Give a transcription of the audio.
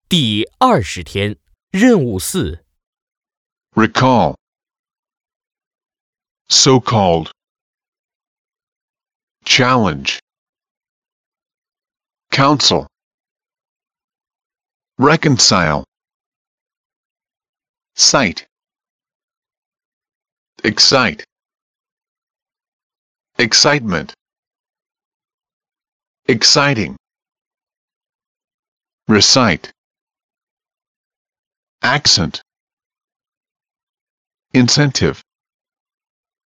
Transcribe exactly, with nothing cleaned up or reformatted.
第二十天，任务四。 recall, so-called, challenge, counsel, reconcile, cite, excite, excitement, exciting, recite, accent, incentive,